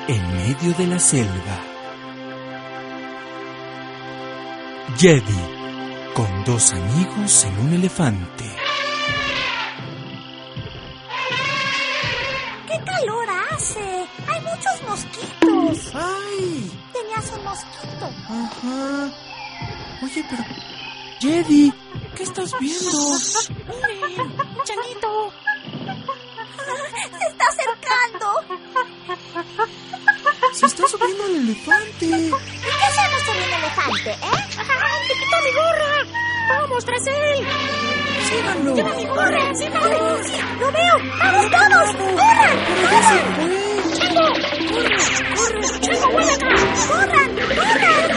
en medio de la selva. Jedi, con dos amigos en un elefante. ¡Qué calor hace! ¡Hay muchos mosquitos! ¡Ay! Tenías un mosquito. Ajá. Oye, pero... Jedi, ¿qué estás viendo? ¡Miren! ¡Chanito! ¡Se está acercando! Se está subiendo el elefante. ¿Y qué hacemos con el elefante, ¡Te quitó mi gorra! ¡Vamos tras él! Síganlo. ¡Lleva mi gorra! ¡Síganlo! ¡Sí! ¡Lo veo! ¡Vamos todos! ¡Corran! Pero ya se fue. ¡Chango! ¡Corre! ¡Chango, vuelve acá! ¡Corran! ¡Corran!